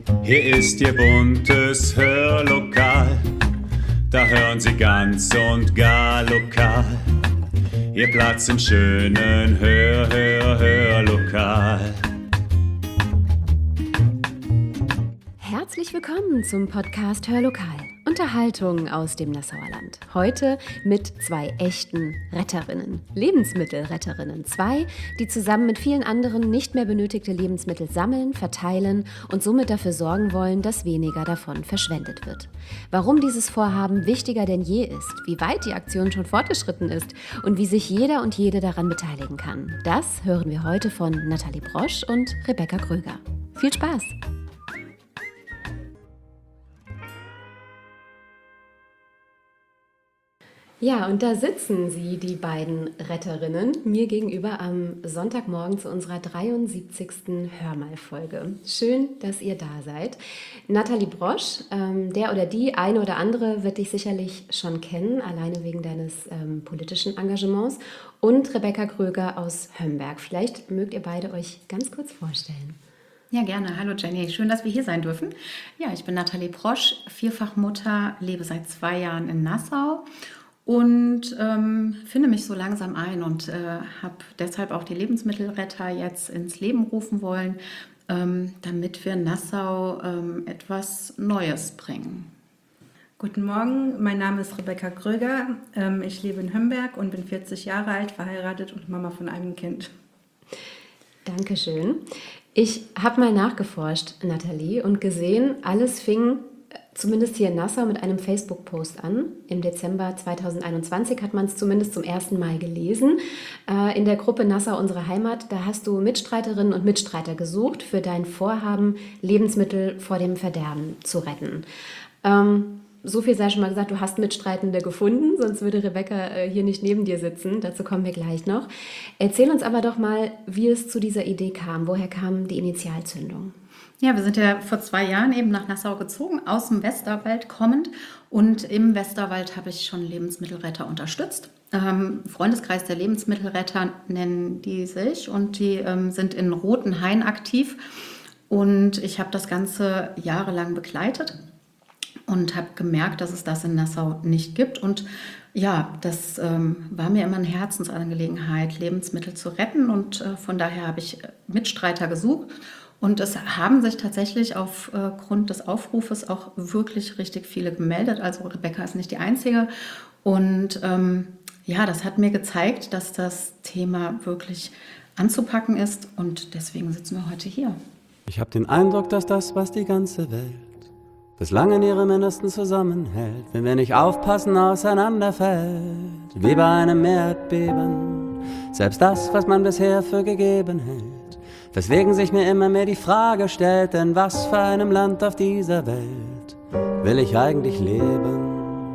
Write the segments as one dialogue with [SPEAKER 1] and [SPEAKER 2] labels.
[SPEAKER 1] Hier ist Ihr buntes Hörlokal, da hören Sie ganz und gar lokal. Ihr Platz im schönen Hörlokal.
[SPEAKER 2] Herzlich willkommen zum Podcast Hörlokal. Unterhaltung aus dem Nassauer Land. Heute mit zwei echten Retterinnen, Lebensmittelretterinnen. Zwei, die zusammen mit vielen anderen nicht mehr benötigte Lebensmittel sammeln, verteilen und somit dafür sorgen wollen, dass weniger davon verschwendet wird. Warum dieses Vorhaben wichtiger denn je ist, wie weit die Aktion schon fortgeschritten ist und wie sich jeder und jede daran beteiligen kann, das hören wir heute von Nathalie Brosch und Rebecca Kröger. Viel Spaß! Ja, und da sitzen sie, die beiden Retterinnen, mir gegenüber am Sonntagmorgen zu unserer 73. Hörmal-Folge. Schön, dass ihr da seid. Nathalie Brosch, der oder die eine oder andere wird dich sicherlich schon kennen, alleine wegen deines politischen Engagements. Und Rebecca Kröger aus Hömberg. Vielleicht mögt ihr beide euch ganz kurz vorstellen.
[SPEAKER 3] Ja, gerne. Hallo Jenny, schön, dass wir hier sein dürfen. Ja, ich bin Nathalie Brosch, Vierfachmutter, lebe seit 2 Jahren in Nassau. Und finde mich so langsam ein und habe deshalb auch die Lebensmittelretter jetzt ins Leben rufen wollen, damit wir Nassau etwas Neues bringen.
[SPEAKER 4] Guten Morgen, mein Name ist Rebecca Kröger. Ich lebe in Hömberg und bin 40 Jahre alt, verheiratet und Mama von einem Kind.
[SPEAKER 2] Dankeschön. Ich habe mal nachgeforscht, Nathalie, und gesehen, alles fing zumindest hier in Nassau mit einem Facebook-Post an. Im Dezember 2021 hat man es zumindest zum ersten Mal gelesen. In der Gruppe Nassau, unsere Heimat, da hast du Mitstreiterinnen und Mitstreiter gesucht für dein Vorhaben, Lebensmittel vor dem Verderben zu retten. So viel sei schon mal gesagt, du hast Mitstreitende gefunden, sonst würde Rebecca hier nicht neben dir sitzen. Dazu kommen wir gleich noch. Erzähl uns aber doch mal, wie es zu dieser Idee kam. Woher kam die Initialzündung?
[SPEAKER 3] Ja, wir sind ja vor 2 Jahren eben nach Nassau gezogen, aus dem Westerwald kommend. Und im Westerwald habe ich schon Lebensmittelretter unterstützt. Freundeskreis der Lebensmittelretter nennen die sich und die sind in Rotenhain aktiv. Und ich habe das Ganze jahrelang begleitet und habe gemerkt, dass es das in Nassau nicht gibt. Und ja, das war mir immer eine Herzensangelegenheit, Lebensmittel zu retten. Und von daher habe ich Mitstreiter gesucht. Und es haben sich tatsächlich aufgrund des Aufrufes auch wirklich richtig viele gemeldet. Also Rebecca ist nicht die Einzige. Und ja, das hat mir gezeigt, dass das Thema wirklich anzupacken ist. Und deswegen sitzen wir heute hier.
[SPEAKER 5] Ich habe den Eindruck, dass das, was die ganze Welt bislang in ihrem Innersten zusammenhält, wenn wir nicht aufpassen, auseinanderfällt. Wie bei einem Erdbeben. Selbst das, was man bisher für gegeben hält. Weswegen sich mir immer mehr die Frage stellt, in was für einem Land auf dieser Welt will ich eigentlich leben?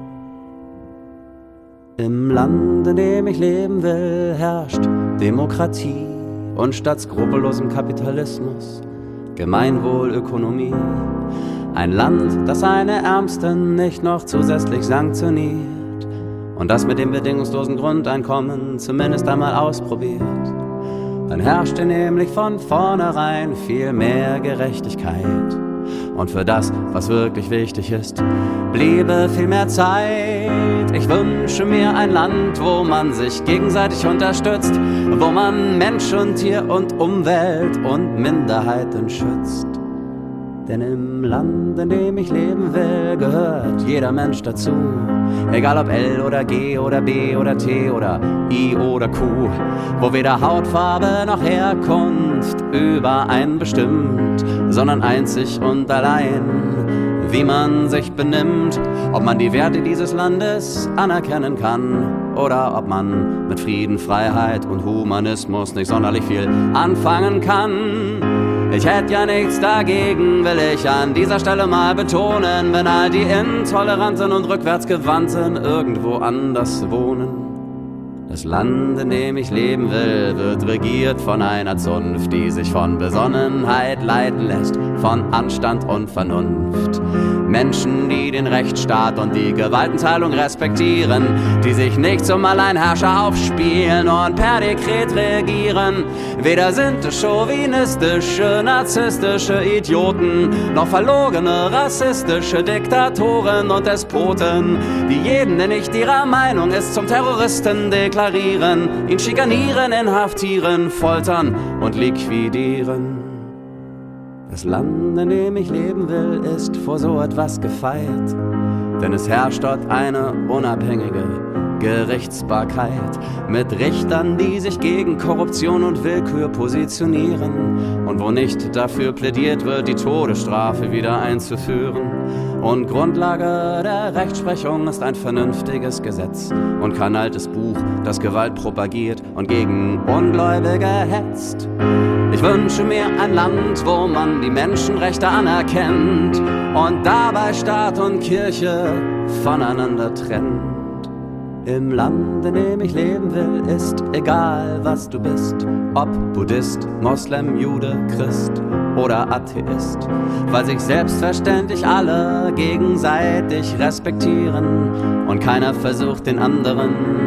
[SPEAKER 5] Im Land, in dem ich leben will, herrscht Demokratie und statt skrupellosem Kapitalismus Gemeinwohlökonomie. Ein Land, das seine Ärmsten nicht noch zusätzlich sanktioniert und das mit dem bedingungslosen Grundeinkommen zumindest einmal ausprobiert. Dann herrschte nämlich von vornherein viel mehr Gerechtigkeit. Und für das, was wirklich wichtig ist, bliebe viel mehr Zeit. Ich wünsche mir ein Land, wo man sich gegenseitig unterstützt, wo man Mensch und Tier und Umwelt und Minderheiten schützt. Denn im Land, in dem ich leben will, gehört jeder Mensch dazu. Egal ob L oder G oder B oder T oder I oder Q, wo weder Hautfarbe noch Herkunft übereinbestimmt, sondern einzig und allein, wie man sich benimmt, ob man die Werte dieses Landes anerkennen kann oder ob man mit Frieden, Freiheit und Humanismus nicht sonderlich viel anfangen kann. Ich hätte ja nichts dagegen, will ich an dieser Stelle mal betonen, wenn all die Intoleranten und Rückwärtsgewandten irgendwo anders wohnen. Das Land, in dem ich leben will, wird regiert von einer Zunft, die sich von Besonnenheit leiten lässt, von Anstand und Vernunft. Menschen, die den Rechtsstaat und die Gewaltenteilung respektieren, die sich nicht zum Alleinherrscher aufspielen und per Dekret regieren. Weder sind es chauvinistische, narzisstische Idioten, noch verlogene, rassistische Diktatoren und Despoten, die jeden, der nicht ihrer Meinung ist, zum Terroristen deklarieren, ihn schikanieren, inhaftieren, foltern und liquidieren. Das Land, in dem ich leben will, ist vor so etwas gefeit, denn es herrscht dort eine unabhängige Gerichtsbarkeit mit Richtern, die sich gegen Korruption und Willkür positionieren und wo nicht dafür plädiert wird, die Todesstrafe wieder einzuführen. Und Grundlage der Rechtsprechung ist ein vernünftiges Gesetz und kein altes Buch, das Gewalt propagiert und gegen Ungläubige hetzt. Ich wünsche mir ein Land, wo man die Menschenrechte anerkennt und dabei Staat und Kirche voneinander trennt. Im Land, in dem ich leben will, ist egal, was du bist, ob Buddhist, Moslem, Jude, Christ oder Atheist, weil sich selbstverständlich alle gegenseitig respektieren und keiner versucht, den anderen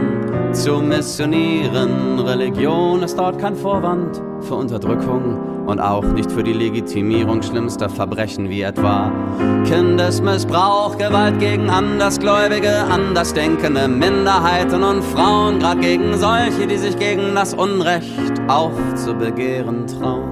[SPEAKER 5] zu missionieren. Religion ist dort kein Vorwand für Unterdrückung und auch nicht für die Legitimierung schlimmster Verbrechen wie etwa Kindesmissbrauch, Gewalt gegen Andersgläubige, Andersdenkende, Minderheiten und Frauen, gerade gegen solche, die sich gegen das Unrecht aufzubegehren trauen.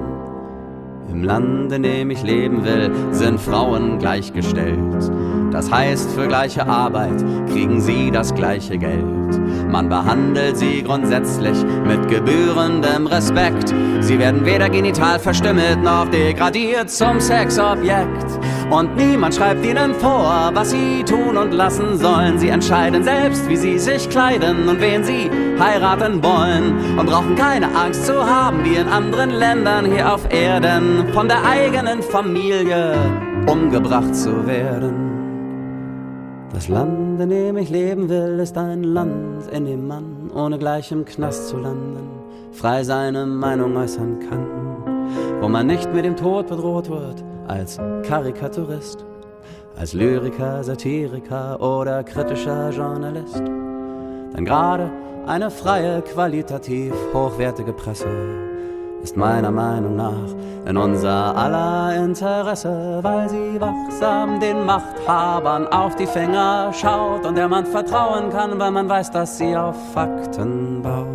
[SPEAKER 5] Im Land, in dem ich leben will, sind Frauen gleichgestellt. Das heißt, für gleiche Arbeit kriegen sie das gleiche Geld. Man behandelt sie grundsätzlich mit gebührendem Respekt. Sie werden weder genital verstümmelt noch degradiert zum Sexobjekt. Und niemand schreibt ihnen vor, was sie tun und lassen sollen. Sie entscheiden selbst, wie sie sich kleiden und wen sie heiraten wollen. Und brauchen keine Angst zu haben, wie in anderen Ländern hier auf Erden, von der eigenen Familie umgebracht zu werden. Das Land, in dem ich leben will, ist ein Land, in dem man ohne gleich im Knast zu landen frei seine Meinung äußern kann, wo man nicht mit dem Tod bedroht wird als Karikaturist, als Lyriker, Satiriker oder kritischer Journalist. Denn gerade eine freie, qualitativ hochwertige Presse ist meiner Meinung nach in unser aller Interesse, weil sie wachsam den Machthabern auf die Finger schaut und der man vertrauen kann, weil man weiß, dass sie auf Fakten baut.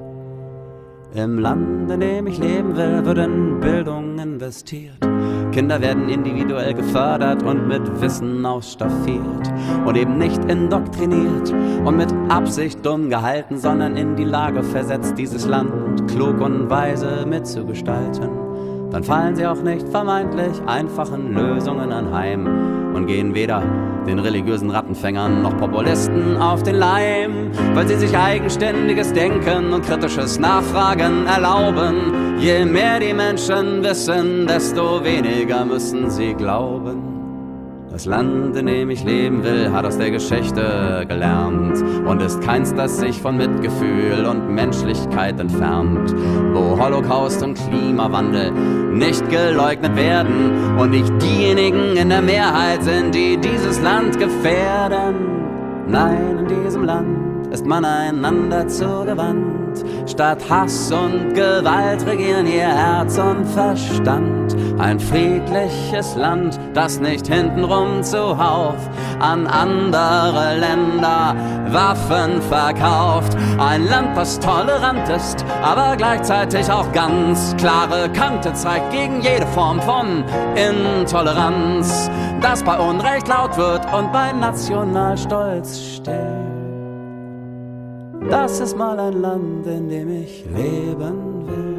[SPEAKER 5] Im Land, in dem ich leben will, wird in Bildung investiert. Kinder werden individuell gefördert und mit Wissen ausstaffiert und eben nicht indoktriniert und mit Absicht dumm gehalten, sondern in die Lage versetzt, dieses Land klug und weise mitzugestalten. Dann fallen sie auch nicht vermeintlich einfachen Lösungen anheim und gehen weder den religiösen Rattenfängern noch Populisten auf den Leim, weil sie sich eigenständiges Denken und kritisches Nachfragen erlauben. Je mehr die Menschen wissen, desto weniger müssen sie glauben. Das Land, in dem ich leben will, hat aus der Geschichte gelernt und ist keins, das sich von Mitgefühl und Menschlichkeit entfernt, wo Holocaust und Klimawandel nicht geleugnet werden und nicht diejenigen in der Mehrheit sind, die dieses Land gefährden. Nein, in diesem Land ist man einander zugewandt. Statt Hass und Gewalt regieren ihr Herz und Verstand. Ein friedliches Land, das nicht hintenrum zuhauf an andere Länder Waffen verkauft. Ein Land, das tolerant ist, aber gleichzeitig auch ganz klare Kante zeigt gegen jede Form von Intoleranz, das bei Unrecht laut wird und bei Nationalstolz still. Das ist mal ein Land, in dem ich leben will.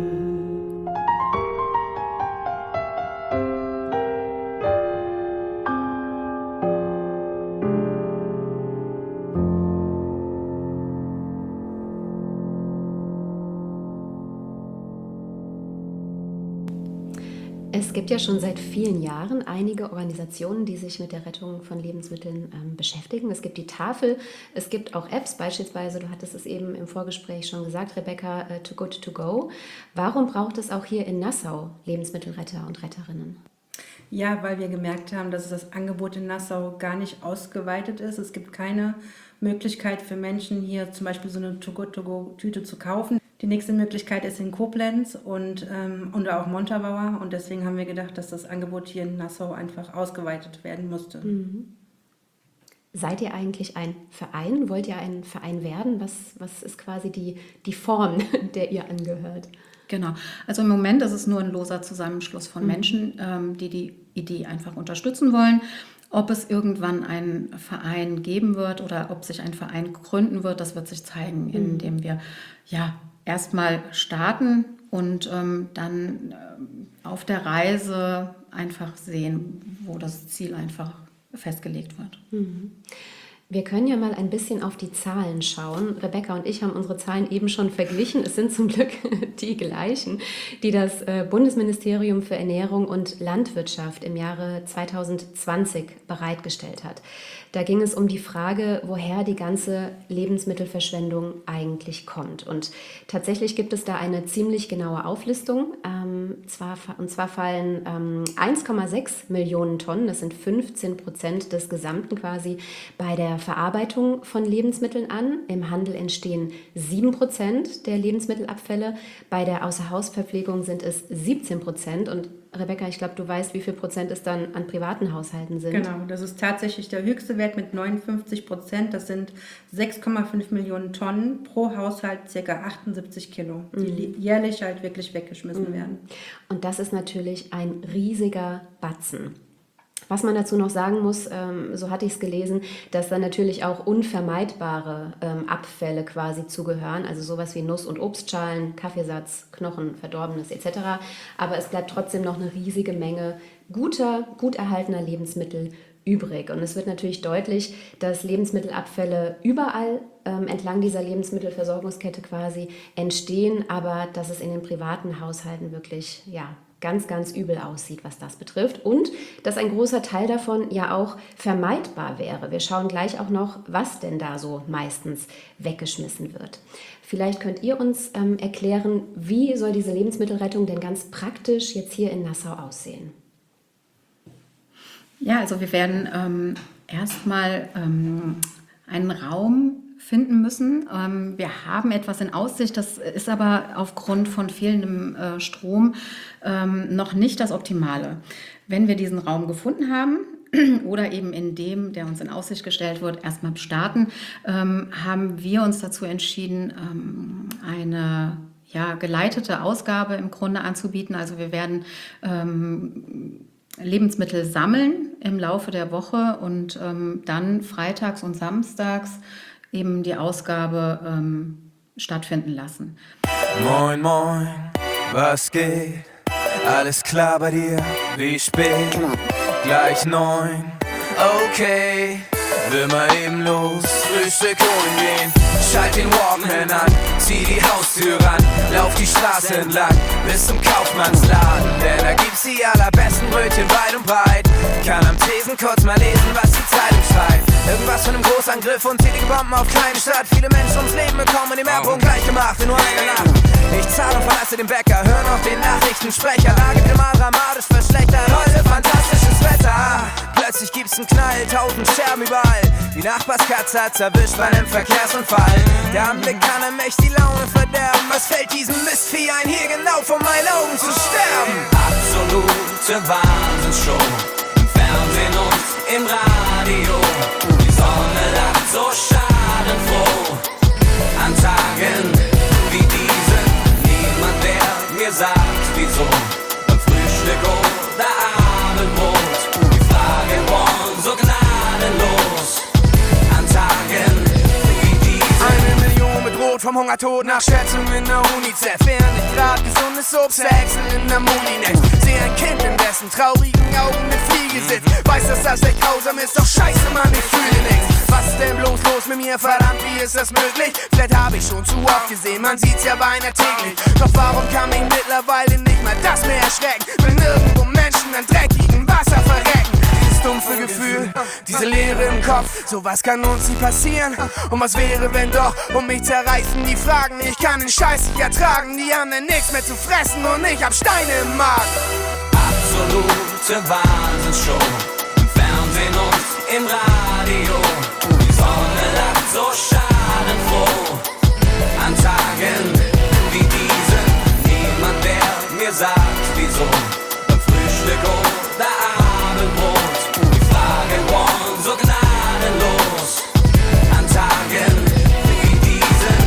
[SPEAKER 2] Es gibt ja schon seit vielen Jahren einige Organisationen, die sich mit der Rettung von Lebensmitteln beschäftigen. Es gibt die Tafel, es gibt auch Apps, beispielsweise, du hattest es eben im Vorgespräch schon gesagt, Rebecca, Too Good To Go. Warum braucht es auch hier in Nassau Lebensmittelretter und Retterinnen?
[SPEAKER 4] Ja, weil wir gemerkt haben, dass das Angebot in Nassau gar nicht ausgeweitet ist. Es gibt keine Möglichkeit für Menschen, hier zum Beispiel so eine To-Go-To-Go-Tüte zu kaufen. Die nächste Möglichkeit ist in Koblenz und auch Montabaur. Und deswegen haben wir gedacht, dass das Angebot hier in Nassau einfach ausgeweitet werden musste.
[SPEAKER 2] Mhm. Seid ihr eigentlich ein Verein? Wollt ihr ein Verein werden? Was ist quasi die Form, der ihr angehört?
[SPEAKER 3] Genau. Also im Moment ist es nur ein loser Zusammenschluss von Menschen, die Idee einfach unterstützen wollen. Ob es irgendwann einen Verein geben wird oder ob sich ein Verein gründen wird, das wird sich zeigen, indem wir erstmal starten und dann auf der Reise einfach sehen, wo das Ziel einfach festgelegt wird.
[SPEAKER 2] Wir können ja mal ein bisschen auf die Zahlen schauen. Rebecca und ich haben unsere Zahlen eben schon verglichen. Es sind zum Glück die gleichen, die das Bundesministerium für Ernährung und Landwirtschaft im Jahre 2020 bereitgestellt hat. Da ging es um die Frage, woher die ganze Lebensmittelverschwendung eigentlich kommt. Und tatsächlich gibt es da eine ziemlich genaue Auflistung. Und zwar fallen 1,6 Millionen Tonnen, das sind 15% des Gesamten quasi, bei der Verarbeitung von Lebensmitteln an. Im Handel entstehen 7% der Lebensmittelabfälle. Bei der Außerhausverpflegung sind es 17%. Und Rebecca, ich glaube, du weißt, wie viel Prozent es dann an privaten Haushalten sind.
[SPEAKER 4] Genau, das ist tatsächlich der höchste Wert mit 59%. Das sind 6,5 Millionen Tonnen pro Haushalt, ca. 78 Kilo, die jährlich halt wirklich weggeschmissen werden.
[SPEAKER 2] Und das ist natürlich ein riesiger Batzen. Was man dazu noch sagen muss, so hatte ich es gelesen, dass da natürlich auch unvermeidbare Abfälle quasi zugehören, also sowas wie Nuss- und Obstschalen, Kaffeesatz, Knochen, Verdorbenes etc. Aber es bleibt trotzdem noch eine riesige Menge gut erhaltener Lebensmittel übrig. Und es wird natürlich deutlich, dass Lebensmittelabfälle überall entlang dieser Lebensmittelversorgungskette quasi entstehen, aber dass es in den privaten Haushalten wirklich, ganz, ganz übel aussieht, was das betrifft. Und dass ein großer Teil davon ja auch vermeidbar wäre. Wir schauen gleich auch noch, was denn da so meistens weggeschmissen wird. Vielleicht könnt ihr uns erklären, wie soll diese Lebensmittelrettung denn ganz praktisch jetzt hier in Nassau aussehen?
[SPEAKER 3] Ja, also wir werden erstmal einen Raum finden müssen. Wir haben etwas in Aussicht, das ist aber aufgrund von fehlendem Strom noch nicht das Optimale. Wenn wir diesen Raum gefunden haben oder eben in dem, der uns in Aussicht gestellt wird, erstmal starten, haben wir uns dazu entschieden, eine geleitete Ausgabe im Grunde anzubieten. Also wir werden Lebensmittel sammeln im Laufe der Woche und dann freitags und samstags eben die Ausgabe stattfinden lassen.
[SPEAKER 6] Moin, moin, was geht? Alles klar bei dir? Wie spät? Gleich 9, okay. Will mal eben los, Frühstück holen gehen. Schalt den Walkman an, zieh die Haustür ran, lauf die Straße entlang bis zum Kaufmannsladen. Denn da gibt's die allerbesten Brötchen weit und breit. Kann am Tresen kurz mal lesen, was die Zeitung schreibt. Irgendwas von einem Großangriff und tätigen Bomben auf kleine Stadt. Viele Menschen ums Leben bekommen im Erdboden gleich gemacht in nur einer Nacht. Ich zahle und verlasse den Bäcker, hör noch den Nachrichtensprecher. Lage wird mal dramatisch verschlechtert, heute fantastisches Wetter. Plötzlich gibt's einen Knall, 1000 Scherben überall. Die Nachbarskatze hat's erwischt bei einem Verkehrsunfall. Der Anblick kann einem echt die Laune verderben. Was fällt diesem Mistvieh ein, hier genau vor meinen Augen zu sterben? Absolute Wahnsinnsshow, im Fernsehen und im Radio. Die Sonne lacht so schadenfroh an Tagen wie diesen. Niemand, der mir sagt, wieso beim Frühstück oder Abendbrot. Die Fragen wollen so gnadenlos an Tagen wie diesen. 1 Million bedroht vom Hungertod nach Schätzungen der UNICEF. Während ich grad gesundes Obst wechsel in der Molinex. Sehe ein Kind, in dessen traurigen Augen eine Fliege sitzt. Weiß, dass das echt grausam ist, doch scheiße, Mann, ich fühle nichts. Was ist denn bloß los mit mir, verdammt, wie ist das möglich? Vielleicht habe ich schon zu oft gesehen, man sieht's ja beinahe täglich. Doch warum kann mich mittlerweile nicht mal das mehr erschrecken? Wenn nirgendwo Menschen an dreckigem Wasser verrecken. Dieses dumpfe Gefühl, diese Leere im Kopf, sowas kann uns nie passieren. Und was wäre, wenn doch, um mich zerreißen die Fragen. Ich kann den Scheiß nicht ertragen, die haben denn nichts mehr zu fressen und ich hab Steine im Magen. Absolute absolute Wahnsinnsshow. Im Fernsehen und im Radio. Die Sonne lacht so schadenfroh. An Tagen wie diesen, niemand, der mir sagt, wieso. Beim Frühstück oder Abendbrot. Die Fragen wollen so gnadenlos. An Tagen wie diesen.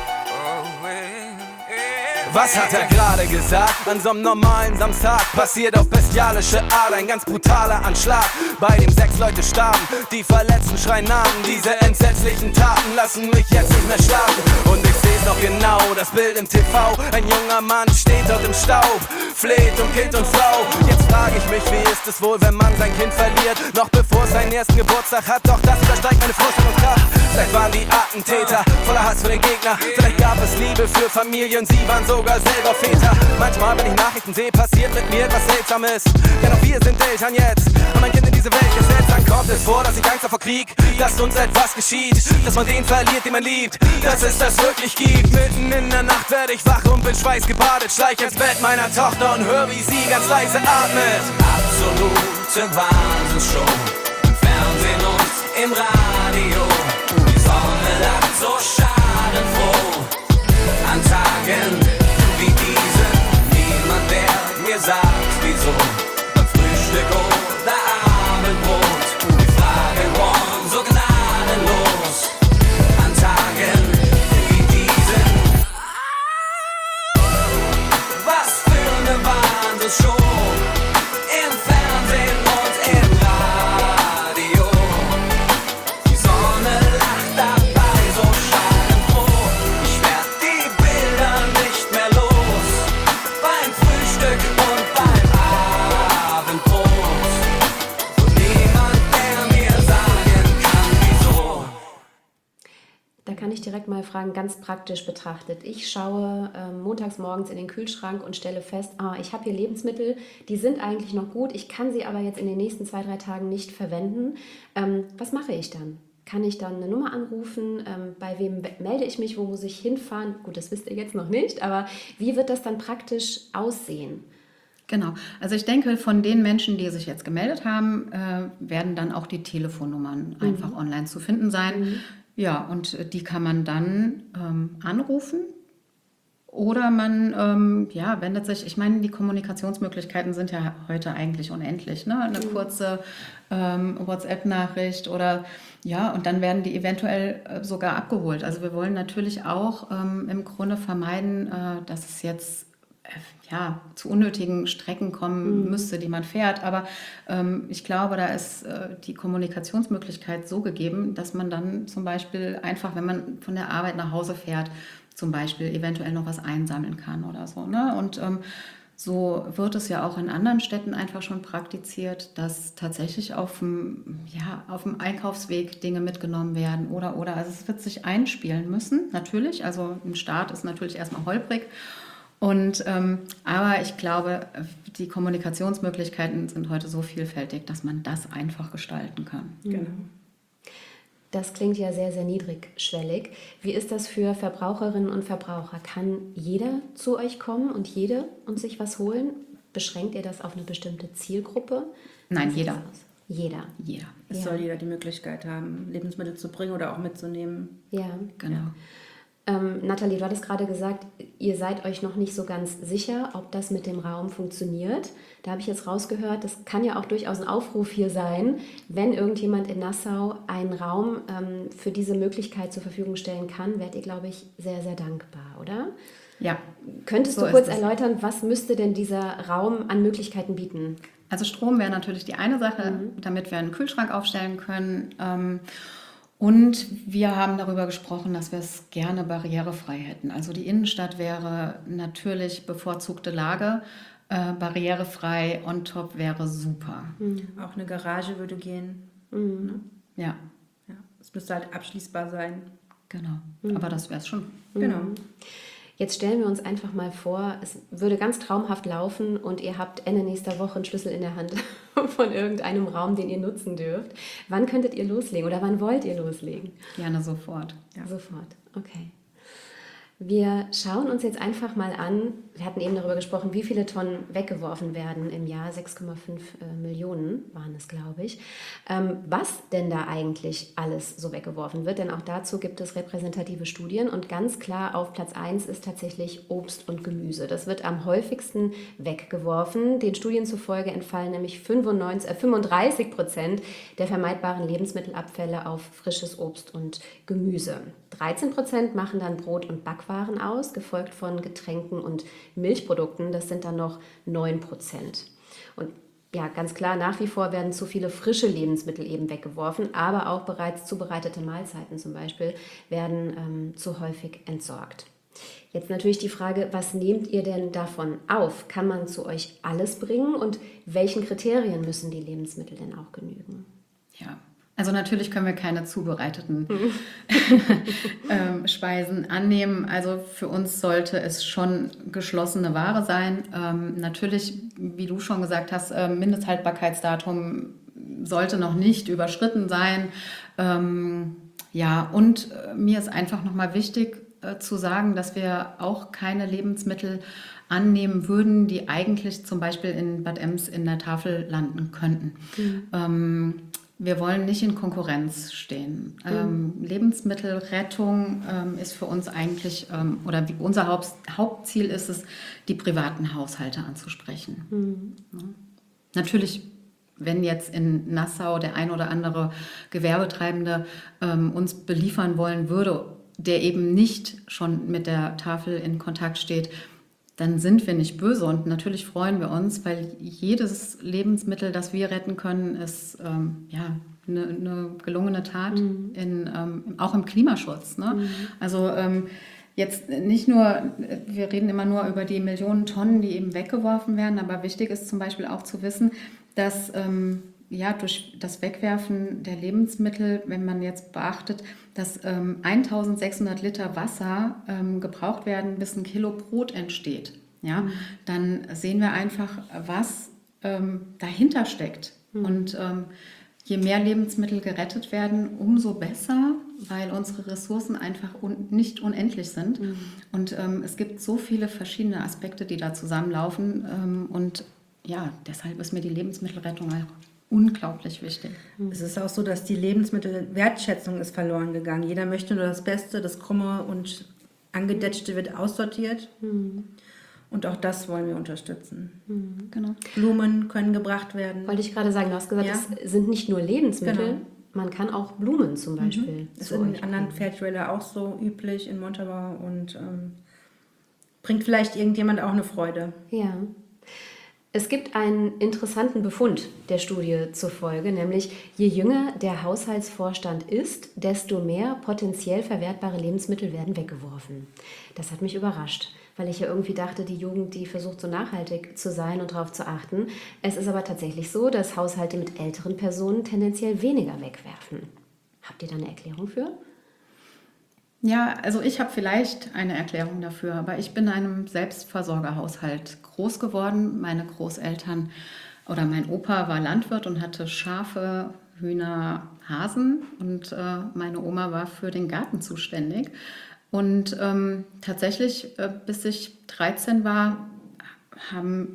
[SPEAKER 7] Was hat er gerade gesagt? An so einem normalen Samstag passiert auf bestialische Art ein ganz brutaler Anschlag, bei dem 6 Leute starben. Die Verletzten schreien Namen. Diese entsetzlichen Taten lassen mich jetzt nicht mehr schlafen. Und ich seh's noch genau, das Bild im TV. Ein junger Mann steht dort im Staub, fleht um Kind und Frau. Jetzt frage ich mich, wie ist es wohl, wenn man sein Kind verliert? Noch bevor es seinen ersten Geburtstag hat, doch das übersteigt meine Vorstellungskraft. Vielleicht waren die Attentäter voller Hass für den Gegner. Vielleicht gab es Liebe für Familien, sie waren sogar selber Väter. Manchmal, wenn ich Nachrichten sehe, passiert mit mir etwas Seltsames. Denn auch wir sind Eltern jetzt, und mein Kind in diese Welt gesetzt. Dann kommt es vor, dass ich Angst davor krieg, dass uns etwas geschieht, dass man den verliert, den man liebt, dass es das wirklich gibt. Mitten in der Nacht werde ich wach und bin schweißgebadet, schleich ins Bett meiner Tochter und hör, wie sie ganz leise atmet.
[SPEAKER 6] Absolute Wahnsinnsshow. Im Fernsehen und im Radio. Die Sonne lacht so schadenfroh. An Tagen wie diesen, niemand, der mir sagt, wieso. Beim Frühstück oder Abendbrot. Die Fragen wollen so gnadenlos. An Tagen wie diesen. Was für eine Wahnsinnsshow. Im Fernsehen und im Radio. Die Sonne lacht dabei so schadenfroh. Ich werd die Bilder nicht mehr los. Beim Frühstück und beim Abendbrot. Und niemand, der mir sagen kann, wieso.
[SPEAKER 2] Da kann ich direkt mal fragen, ganz praktisch betrachtet. Ich schaue montags morgens in den Kühlschrank und stelle fest, ich habe hier Lebensmittel, die sind eigentlich noch gut, ich kann sie aber jetzt in den nächsten 2-3 Tagen nicht verwenden. Was mache ich dann? Kann ich dann eine Nummer anrufen? Bei wem melde ich mich? Wo muss ich hinfahren? Gut, das wisst ihr jetzt noch nicht, aber wie wird das dann praktisch aussehen?
[SPEAKER 3] Genau. Also ich denke, von den Menschen, die sich jetzt gemeldet haben, werden dann auch die Telefonnummern einfach online zu finden sein. Ja, und die kann man dann anrufen. Oder man wendet sich, ich meine, die Kommunikationsmöglichkeiten sind ja heute eigentlich unendlich. Ne? Eine kurze WhatsApp-Nachricht oder ja, und dann werden die eventuell sogar abgeholt. Also wir wollen natürlich auch im Grunde vermeiden, dass es jetzt zu unnötigen Strecken kommen müsste, die man fährt. Aber ich glaube, da ist die Kommunikationsmöglichkeit so gegeben, dass man dann zum Beispiel einfach, wenn man von der Arbeit nach Hause fährt, zum Beispiel eventuell noch was einsammeln kann oder so. Ne? Und so wird es ja auch in anderen Städten einfach schon praktiziert, dass tatsächlich auf dem Einkaufsweg Dinge mitgenommen werden oder. Also es wird sich einspielen müssen, natürlich. Also ein Start ist natürlich erstmal holprig. Und aber ich glaube, die Kommunikationsmöglichkeiten sind heute so vielfältig, dass man das einfach gestalten kann.
[SPEAKER 4] Genau.
[SPEAKER 2] Das klingt ja sehr, sehr niedrigschwellig. Wie ist das für Verbraucherinnen und Verbraucher? Kann jeder zu euch kommen und jede und sich was holen? Beschränkt ihr das auf eine bestimmte Zielgruppe?
[SPEAKER 3] Nein,
[SPEAKER 2] Wie sieht
[SPEAKER 3] jeder.
[SPEAKER 2] das aus? Jeder.
[SPEAKER 3] Jeder.
[SPEAKER 4] Es soll jeder die Möglichkeit haben, Lebensmittel zu bringen oder auch mitzunehmen.
[SPEAKER 2] Ja.
[SPEAKER 3] Genau.
[SPEAKER 2] Nathalie, du hattest gerade gesagt, ihr seid euch noch nicht so ganz sicher, ob das mit dem Raum funktioniert. Da habe ich jetzt rausgehört, das kann ja auch durchaus ein Aufruf hier sein, wenn irgendjemand in Nassau einen Raum für diese Möglichkeit zur Verfügung stellen kann, werdet ihr, glaube ich, sehr, sehr dankbar, oder?
[SPEAKER 3] Ja.
[SPEAKER 2] Könntest
[SPEAKER 3] So
[SPEAKER 2] du kurz
[SPEAKER 3] ist es.
[SPEAKER 2] erläutern, was müsste denn dieser Raum an Möglichkeiten bieten?
[SPEAKER 3] Also Strom wäre natürlich die eine Sache, damit wir einen Kühlschrank aufstellen können. Und wir haben darüber gesprochen, dass wir es gerne barrierefrei hätten. Also die Innenstadt wäre natürlich bevorzugte Lage, barrierefrei, on top wäre super.
[SPEAKER 4] Auch eine Garage würde gehen.
[SPEAKER 3] Ja,
[SPEAKER 4] Ja, es müsste halt abschließbar sein.
[SPEAKER 3] genau. Aber das wäre es schon.
[SPEAKER 4] Genau.
[SPEAKER 2] Jetzt stellen wir uns einfach mal vor, es würde ganz traumhaft laufen und ihr habt Ende nächster Woche einen Schlüssel in der Hand von irgendeinem Raum, den ihr nutzen dürft. Wann könntet ihr loslegen oder wann wollt ihr loslegen?
[SPEAKER 3] Gerne sofort.
[SPEAKER 2] Ja. Sofort, okay. Wir schauen uns jetzt einfach mal an, wir hatten eben darüber gesprochen, wie viele Tonnen weggeworfen werden im Jahr. 6,5 Millionen waren es, glaube ich. Was denn da eigentlich alles so weggeworfen wird, denn auch dazu gibt es repräsentative Studien und ganz klar auf Platz 1 ist tatsächlich Obst und Gemüse. Das wird am häufigsten weggeworfen. Den Studien zufolge entfallen nämlich 35% der vermeidbaren Lebensmittelabfälle auf frisches Obst und Gemüse. 13% machen dann Brot- und Backwaren aus, gefolgt von Getränken und Milchprodukten. Das sind dann noch 9%. Und ja, ganz klar, nach wie vor werden zu viele frische Lebensmittel eben weggeworfen, aber auch bereits zubereitete Mahlzeiten zum Beispiel werden zu häufig entsorgt. Jetzt natürlich die Frage, was nehmt ihr denn davon auf? Kann man zu euch alles bringen und welchen Kriterien müssen die Lebensmittel denn auch genügen?
[SPEAKER 3] Ja, also natürlich können wir keine zubereiteten Speisen annehmen. Also für uns sollte es schon geschlossene Ware sein. Natürlich, wie du schon gesagt hast, Mindesthaltbarkeitsdatum sollte noch nicht überschritten sein. Ja, und mir ist einfach nochmal wichtig zu sagen, dass wir auch keine Lebensmittel annehmen würden, die eigentlich zum Beispiel in Bad Ems in der Tafel landen könnten. Wir wollen nicht in Konkurrenz stehen. Lebensmittelrettung ist für uns eigentlich, oder unser Hauptziel ist es, die privaten Haushalte anzusprechen. Ja. Natürlich, wenn jetzt in Nassau der ein oder andere Gewerbetreibende uns beliefern wollen würde, der eben nicht schon mit der Tafel in Kontakt steht, dann sind wir nicht böse und natürlich freuen wir uns, weil jedes Lebensmittel, das wir retten können, ist eine gelungene Tat, auch im Klimaschutz. Ne? Also jetzt nicht nur, wir reden immer nur über die Millionen Tonnen, die eben weggeworfen werden, aber wichtig ist zum Beispiel auch zu wissen, dass durch das Wegwerfen der Lebensmittel, wenn man jetzt beachtet, dass 1600 Liter Wasser gebraucht werden, bis ein Kilo Brot entsteht, ja, dann sehen wir einfach, was dahinter steckt. Und je mehr Lebensmittel gerettet werden, umso besser, weil unsere Ressourcen einfach nicht unendlich sind. Und es gibt so viele verschiedene Aspekte, die da zusammenlaufen. Und ja, deshalb ist mir die Lebensmittelrettung auch unglaublich wichtig.
[SPEAKER 4] Es ist auch so, dass die Lebensmittelwertschätzung ist verloren gegangen. Jeder möchte nur das Beste, das Krumme und Angedetschte wird aussortiert. Und auch das wollen wir unterstützen.
[SPEAKER 3] Genau.
[SPEAKER 4] Blumen können gebracht werden.
[SPEAKER 2] Wollte ich gerade sagen, du hast gesagt, es sind nicht nur Lebensmittel,
[SPEAKER 4] Genau.
[SPEAKER 2] man kann auch Blumen zum Beispiel
[SPEAKER 4] Das ist
[SPEAKER 2] zu
[SPEAKER 4] in
[SPEAKER 2] euch
[SPEAKER 4] anderen
[SPEAKER 2] bringen.
[SPEAKER 4] Fairtrader auch so üblich in Montabaur und bringt vielleicht irgendjemand auch eine Freude.
[SPEAKER 2] Ja. Es gibt einen interessanten Befund der Studie zufolge, nämlich je jünger der Haushaltsvorstand ist, desto mehr potenziell verwertbare Lebensmittel werden weggeworfen. Das hat mich überrascht, weil ich ja irgendwie dachte, die Jugend, die versucht so nachhaltig zu sein und darauf zu achten. Es ist aber tatsächlich so, dass Haushalte mit älteren Personen tendenziell weniger wegwerfen. Habt ihr da eine Erklärung für?
[SPEAKER 3] Ja, also ich habe vielleicht eine Erklärung dafür, aber ich bin in einem Selbstversorgerhaushalt groß geworden. Meine Großeltern oder mein Opa war Landwirt und hatte Schafe, Hühner, Hasen und meine Oma war für den Garten zuständig. Und tatsächlich, bis ich 13 war, haben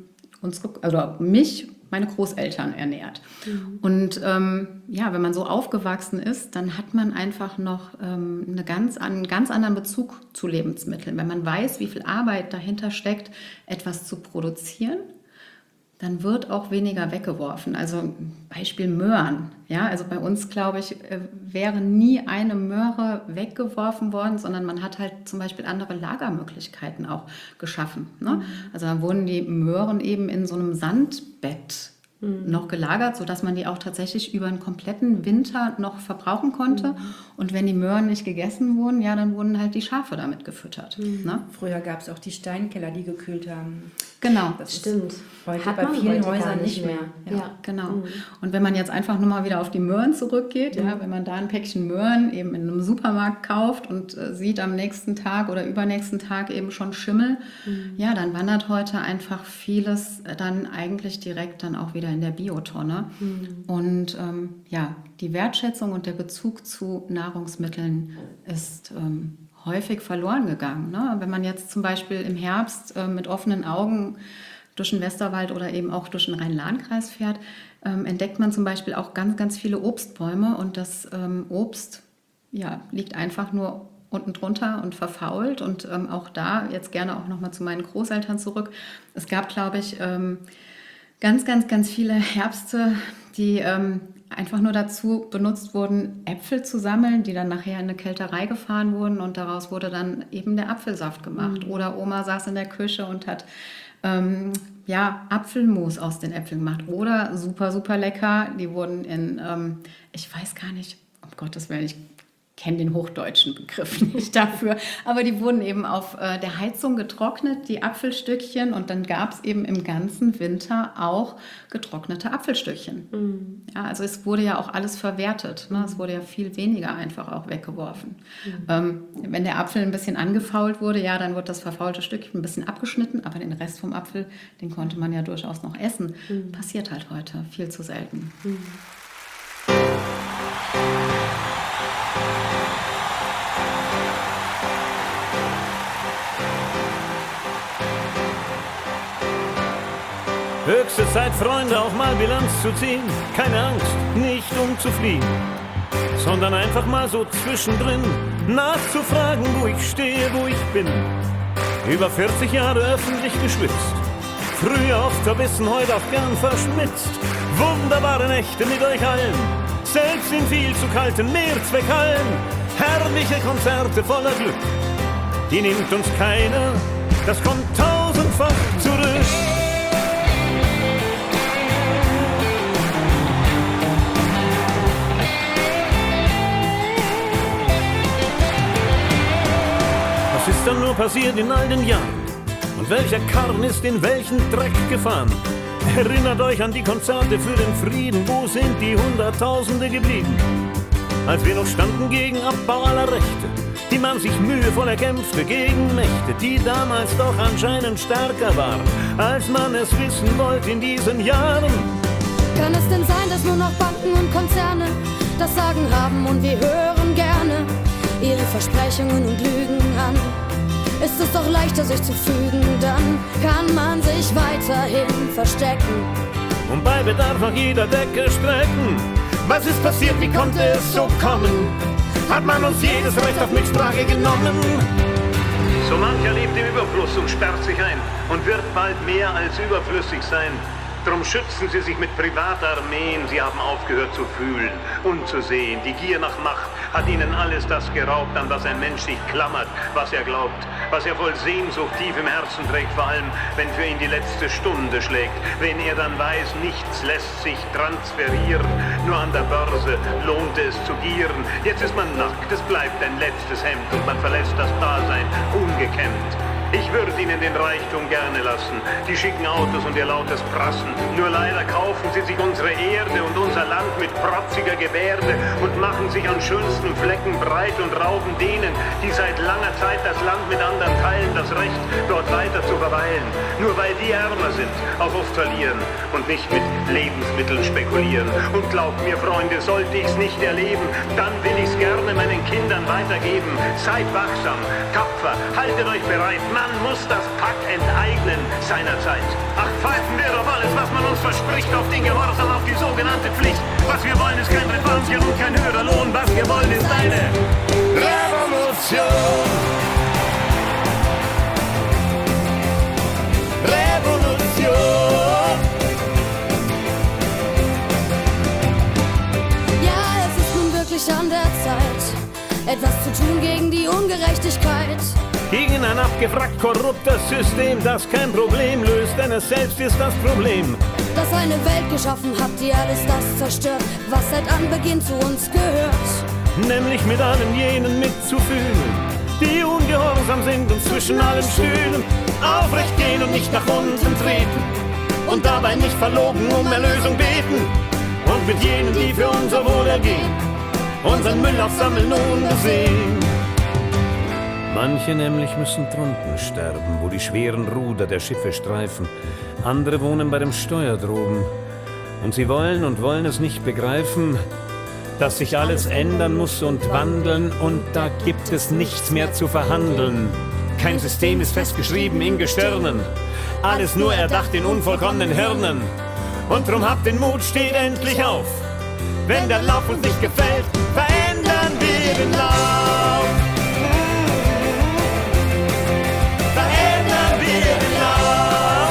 [SPEAKER 3] mich meine Großeltern ernährt. Und wenn man so aufgewachsen ist, dann hat man einfach noch einen ganz anderen Bezug zu Lebensmitteln. Wenn man weiß, wie viel Arbeit dahinter steckt, etwas zu produzieren, dann wird auch weniger weggeworfen. Also Beispiel Möhren. Ja, also bei uns, glaube ich, wäre nie eine Möhre weggeworfen worden, sondern man hat halt zum Beispiel andere Lagermöglichkeiten auch geschaffen. Ne? Also dann wurden die Möhren eben in so einem Sandbett noch gelagert, sodass man die auch tatsächlich über einen kompletten Winter noch verbrauchen konnte. Und wenn die Möhren nicht gegessen wurden, ja, dann wurden halt die Schafe damit gefüttert. Ne?
[SPEAKER 4] Früher gab es auch die Steinkeller, die gekühlt haben.
[SPEAKER 3] Genau.
[SPEAKER 4] Das
[SPEAKER 2] Stimmt.
[SPEAKER 4] heute
[SPEAKER 2] Hat
[SPEAKER 4] bei
[SPEAKER 2] man
[SPEAKER 4] vielen
[SPEAKER 2] heute gar
[SPEAKER 4] Häusern
[SPEAKER 2] nicht
[SPEAKER 4] nicht mehr.
[SPEAKER 2] Ja.
[SPEAKER 3] Genau. Und wenn man jetzt einfach nur mal wieder auf die Möhren zurückgeht, ja, wenn man da ein Päckchen Möhren eben in einem Supermarkt kauft und sieht am nächsten Tag oder übernächsten Tag eben schon Schimmel, ja, dann wandert heute einfach vieles dann eigentlich direkt dann auch wieder in der Biotonne. Und die Wertschätzung und der Bezug zu Nahrungsmitteln ist häufig verloren gegangen. Ne? Wenn man jetzt zum Beispiel im Herbst mit offenen Augen durch den Westerwald oder eben auch durch den Rhein-Lahn-Kreis fährt, entdeckt man zum Beispiel auch ganz, ganz viele Obstbäume und das Obst liegt einfach nur unten drunter und verfault und auch da, jetzt gerne auch nochmal zu meinen Großeltern zurück, es gab, glaube ich, ganz, ganz, ganz viele Herbste, die einfach nur dazu benutzt wurden, Äpfel zu sammeln, die dann nachher in eine Kälterei gefahren wurden und daraus wurde dann eben der Apfelsaft gemacht. Oder Oma saß in der Küche und hat Apfelmus aus den Äpfeln gemacht. Oder super, super lecker, die wurden in, ich weiß gar nicht, um Gottes Willen, ich kenne den hochdeutschen Begriff nicht dafür, aber die wurden eben auf der Heizung getrocknet, die Apfelstückchen, und dann gab es eben im ganzen Winter auch getrocknete Apfelstückchen. Mhm. Ja, also es wurde ja auch alles verwertet, ne? Es wurde ja viel weniger einfach auch weggeworfen. Mhm. Wenn der Apfel ein bisschen angefault wurde, ja, dann wird das verfaulte Stückchen ein bisschen abgeschnitten, aber den Rest vom Apfel, den konnte man ja durchaus noch essen. Mhm. Passiert halt heute viel zu selten. Mhm.
[SPEAKER 8] Höchste Zeit, Freunde, auch mal Bilanz zu ziehen. Keine Angst, nicht um zu fliehen, sondern einfach mal so zwischendrin nachzufragen, wo ich stehe, wo ich bin. Über 40 Jahre öffentlich geschwitzt, früher oft verbissen, heute auch gern verschmitzt. Wunderbare Nächte mit euch allen, selbst in viel zu kalten Mehrzweckhallen. Herrliche Konzerte voller Glück, die nimmt uns keiner, das kommt tausendfach zurück. Was ist dann nur passiert in all den Jahren? Und welcher Karren ist in welchen Dreck gefahren? Erinnert euch an die Konzerte für den Frieden. Wo sind die Hunderttausende geblieben? Als wir noch standen gegen Abbau aller Rechte, die man sich mühevoll erkämpfte, gegen Mächte, die damals doch anscheinend stärker waren, als man es wissen wollte in diesen Jahren.
[SPEAKER 9] Kann es denn sein, dass nur noch Banken und Konzerne das Sagen haben und wir hören gerne ihre Versprechungen und Lügen an? Ist es doch leichter, sich zu fügen, dann kann man sich weiterhin verstecken
[SPEAKER 8] und bei Bedarf nach jeder Decke strecken. Was ist passiert, wie konnte es so kommen? Hat man uns jedes Recht auf Mitsprache genommen? So mancher lebt im Überfluss und sperrt sich ein und wird bald mehr als überflüssig sein. Drum schützen sie sich mit Privatarmeen, sie haben aufgehört zu fühlen und zu sehen. Die Gier nach Macht hat ihnen alles das geraubt, an das ein Mensch sich klammert, was er glaubt, was er voll Sehnsucht tief im Herzen trägt, vor allem, wenn für ihn die letzte Stunde schlägt. Wenn er dann weiß, nichts lässt sich transferieren, nur an der Börse lohnt es zu gieren. Jetzt ist man nackt, es bleibt ein letztes Hemd und man verlässt das Dasein ungekämmt. Ich würde ihnen den Reichtum gerne lassen, die schicken Autos und ihr lautes Prassen. Nur leider kaufen sie sich unsere Erde und unser Land mit protziger Gebärde und machen sich an schönsten Flecken breit und rauben denen, die seit langer Zeit das Land mit anderen teilen, das Recht, dort weiter zu verweilen. Nur weil die ärmer sind, auch oft verlieren und nicht mit Lebensmitteln spekulieren. Und glaubt mir, Freunde, sollte ich's nicht erleben, dann will ich's gerne meinen Kindern weitergeben. Seid wachsam, tapfer, haltet euch bereit. Man muss das Pack enteignen seiner Zeit. Ach, pfeifen wir auf alles, was man uns verspricht, auf den Gehorsam, auf die sogenannte Pflicht. Was wir wollen, ist kein Revanche und kein höherer Lohn. Was wir wollen, ist eine Revolution. Revolution.
[SPEAKER 9] Ja, es ist nun wirklich an der Zeit, etwas zu tun gegen die Ungerechtigkeit.
[SPEAKER 8] Gegen ein abgewrackt korruptes System, das kein Problem löst, denn es selbst ist das Problem.
[SPEAKER 9] Das eine Welt geschaffen hat, die alles das zerstört, was seit Anbeginn zu uns gehört.
[SPEAKER 8] Nämlich mit allen jenen mitzufühlen, die ungehorsam sind und zwischen allen Stühlen aufrecht gehen und nicht nach unten treten und dabei nicht verlogen um Erlösung beten und mit jenen, die für unser Wohl ergehen, unseren Müll aufsammeln ohne Sehen. Manche nämlich müssen drunten sterben, wo die schweren Ruder der Schiffe streifen. Andere wohnen bei dem Steuer droben. Und sie wollen es nicht begreifen, dass sich alles ändern muss und wandeln und da gibt es nichts mehr zu verhandeln. Kein System ist festgeschrieben in Gestirnen, alles nur erdacht in unvollkommenen Hirnen. Und drum habt den Mut, steht endlich auf. Wenn der Lauf uns nicht gefällt, verändern wir den Lauf. Verändern wir den Lauf.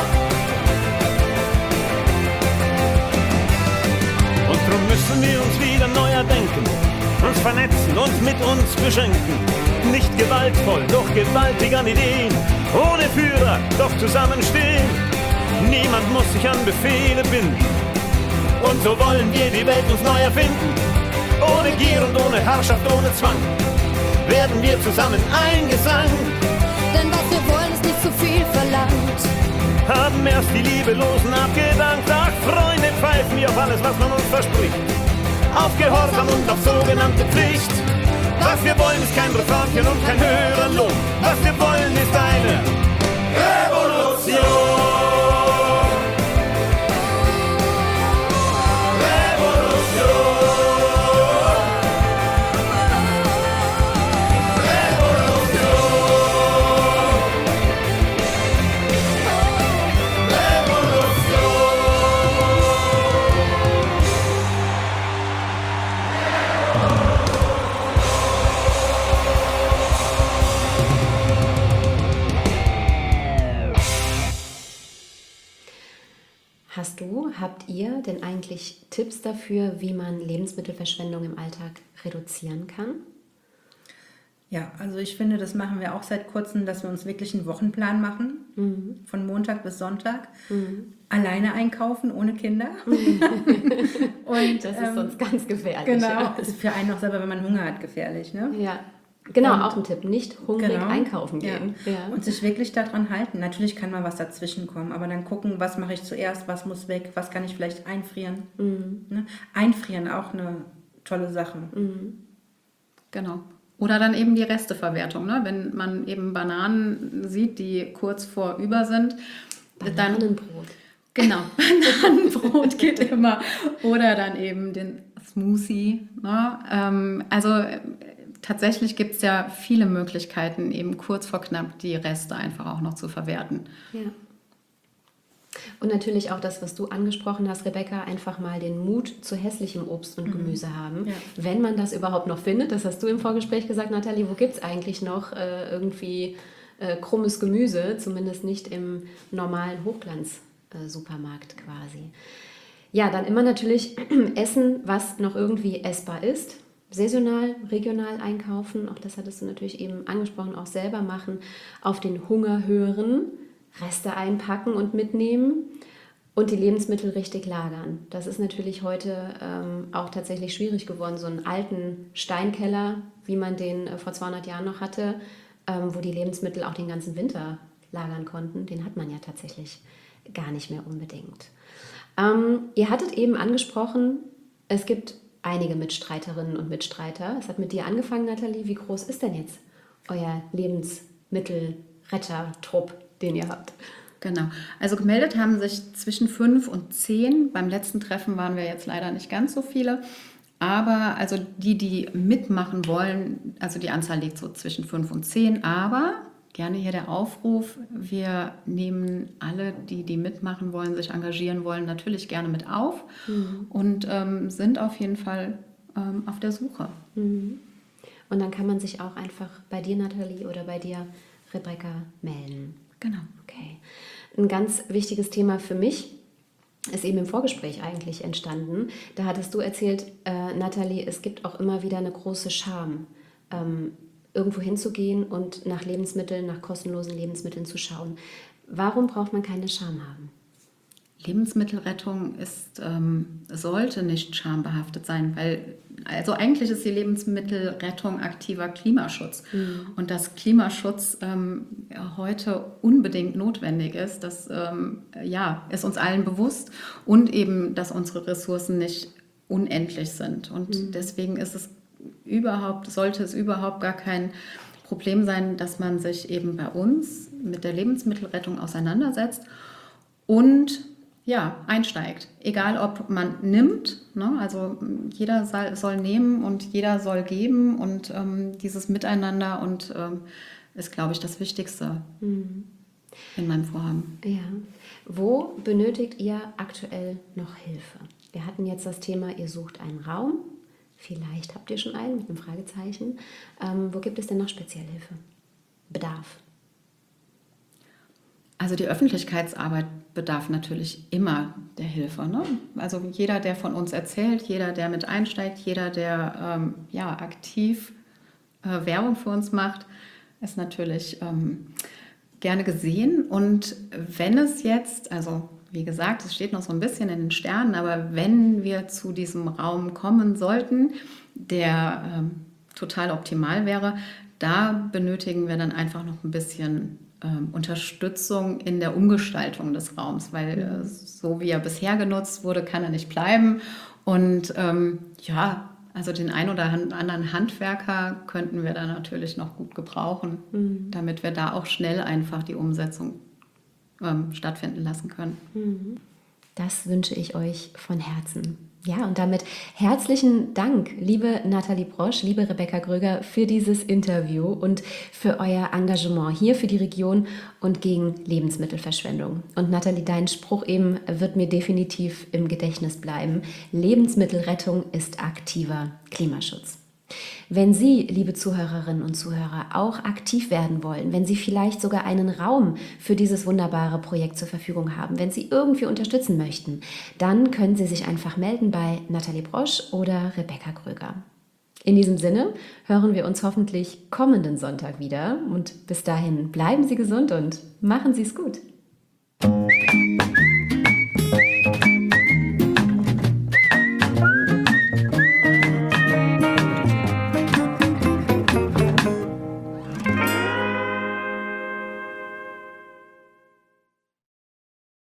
[SPEAKER 8] Und drum müssen wir uns wieder neu erdenken, uns vernetzen und mit uns beschenken. Nicht gewaltvoll, doch gewaltig an Ideen, ohne Führer, doch zusammenstehen. Niemand muss sich an Befehle binden. Und so wollen wir die Welt uns neu erfinden. Ohne Gier und ohne Herrschaft, ohne Zwang werden wir zusammen ein Gesang.
[SPEAKER 9] Denn was wir wollen, ist nicht zu viel verlangt.
[SPEAKER 8] Haben erst die Liebelosen abgedankt. Ach Freunde, pfeifen wir auf alles, was man uns verspricht. Auf Gehorsam und auf sogenannte Pflicht. Was wir wollen, ist kein Reformchen und kein höherer Lohn. Was wir wollen, ist eine Revolution.
[SPEAKER 2] Habt ihr denn eigentlich Tipps dafür, wie man Lebensmittelverschwendung im Alltag reduzieren kann?
[SPEAKER 4] Ja, also ich finde, das machen wir auch seit kurzem, dass wir uns wirklich einen Wochenplan machen, von Montag bis Sonntag. Alleine einkaufen, ohne Kinder.
[SPEAKER 2] Und das ist sonst ganz gefährlich.
[SPEAKER 4] Genau,
[SPEAKER 2] Ja.
[SPEAKER 4] ist für einen auch selber, wenn man Hunger hat, gefährlich. Ne?
[SPEAKER 2] Ja. Genau,
[SPEAKER 4] Und-
[SPEAKER 2] auch ein Tipp. Nicht hungrig einkaufen gehen.
[SPEAKER 4] Ja. Und sich wirklich daran halten. Natürlich kann mal was dazwischen kommen, aber dann gucken, was mache ich zuerst, was muss weg, was kann ich vielleicht einfrieren. Ne? Einfrieren, auch eine tolle Sache.
[SPEAKER 3] Genau. Oder dann eben die Resteverwertung, ne? Wenn man eben Bananen sieht, die kurz vor über sind.
[SPEAKER 2] Bananenbrot.
[SPEAKER 3] Genau, Bananenbrot geht immer. Oder dann eben den Smoothie. Ne? Tatsächlich gibt es ja viele Möglichkeiten, eben kurz vor knapp die Reste einfach auch noch zu verwerten.
[SPEAKER 2] Ja. Und natürlich auch das, was du angesprochen hast, Rebecca, einfach mal den Mut zu hässlichem Obst und Gemüse haben.
[SPEAKER 4] Ja.
[SPEAKER 2] Wenn man das überhaupt noch findet, das hast du im Vorgespräch gesagt, Nathalie, wo gibt es eigentlich noch irgendwie krummes Gemüse, zumindest nicht im normalen Hochglanz-Supermarkt quasi. Ja, dann immer natürlich essen, was noch irgendwie essbar ist. Saisonal, regional einkaufen, auch das hattest du natürlich eben angesprochen, auch selber machen, auf den Hunger hören, Reste einpacken und mitnehmen und die Lebensmittel richtig lagern. Das ist natürlich heute auch tatsächlich schwierig geworden, so einen alten Steinkeller, wie man den vor 200 Jahren noch hatte, wo die Lebensmittel auch den ganzen Winter lagern konnten, den hat man ja tatsächlich gar nicht mehr unbedingt. Ihr hattet eben angesprochen, es gibt einige Mitstreiterinnen und Mitstreiter. Es hat mit dir angefangen, Nathalie. Wie groß ist denn jetzt euer Lebensmittelrettertrupp, den ihr habt?
[SPEAKER 3] Genau. Also gemeldet haben sich zwischen 5 und 10. Beim letzten Treffen waren wir jetzt leider nicht ganz so viele. Aber also die mitmachen wollen, also die Anzahl liegt so zwischen 5 und 10. Aber gerne hier der Aufruf, wir nehmen alle, die mitmachen wollen, sich engagieren wollen, natürlich gerne mit auf und sind auf jeden Fall auf der Suche.
[SPEAKER 2] Und dann kann man sich auch einfach bei dir, Nathalie, oder bei dir, Rebecca, melden.
[SPEAKER 3] Genau.
[SPEAKER 2] Okay. Ein ganz wichtiges Thema für mich ist eben im Vorgespräch eigentlich entstanden. Da hattest du erzählt, Nathalie, es gibt auch immer wieder eine große Scham, irgendwo hinzugehen und nach Lebensmitteln, nach kostenlosen Lebensmitteln zu schauen. Warum braucht man keine Scham haben?
[SPEAKER 3] Lebensmittelrettung sollte nicht schambehaftet sein, weil also eigentlich ist die Lebensmittelrettung aktiver Klimaschutz. Und dass Klimaschutz heute unbedingt notwendig ist, das ist uns allen bewusst und eben, dass unsere Ressourcen nicht unendlich sind. Und deswegen sollte es überhaupt gar kein Problem sein, dass man sich eben bei uns mit der Lebensmittelrettung auseinandersetzt und einsteigt. Egal, ob man nimmt, ne? Also jeder soll nehmen und jeder soll geben und dieses Miteinander und ist, glaube ich, das Wichtigste in meinem Vorhaben.
[SPEAKER 2] Ja. Wo benötigt ihr aktuell noch Hilfe? Wir hatten jetzt das Thema, ihr sucht einen Raum. Vielleicht habt ihr schon einen mit einem Fragezeichen. Wo gibt es denn noch speziell Hilfe? Bedarf?
[SPEAKER 3] Also die Öffentlichkeitsarbeit bedarf natürlich immer der Hilfe. Ne? Also jeder, der von uns erzählt, jeder, der mit einsteigt, jeder, der aktiv Werbung für uns macht, ist natürlich gerne gesehen. Und wenn es jetzt, also wie gesagt, es steht noch so ein bisschen in den Sternen, aber wenn wir zu diesem Raum kommen sollten, der total optimal wäre, da benötigen wir dann einfach noch ein bisschen Unterstützung in der Umgestaltung des Raums, weil so wie er bisher genutzt wurde, kann er nicht bleiben. Und also den ein oder anderen Handwerker könnten wir da natürlich noch gut gebrauchen, damit wir da auch schnell einfach die Umsetzung stattfinden lassen können.
[SPEAKER 2] Das wünsche ich euch von Herzen. Ja, und damit herzlichen Dank, liebe Nathalie Brosch, liebe Rebecca Gröger, für dieses Interview und für euer Engagement hier für die Region und gegen Lebensmittelverschwendung. Und Nathalie, dein Spruch eben wird mir definitiv im Gedächtnis bleiben. Lebensmittelrettung ist aktiver Klimaschutz. Wenn Sie, liebe Zuhörerinnen und Zuhörer, auch aktiv werden wollen, wenn Sie vielleicht sogar einen Raum für dieses wunderbare Projekt zur Verfügung haben, wenn Sie irgendwie unterstützen möchten, dann können Sie sich einfach melden bei Nathalie Brosch oder Rebecca Gröger. In diesem Sinne hören wir uns hoffentlich kommenden Sonntag wieder und bis dahin bleiben Sie gesund und machen Sie es gut.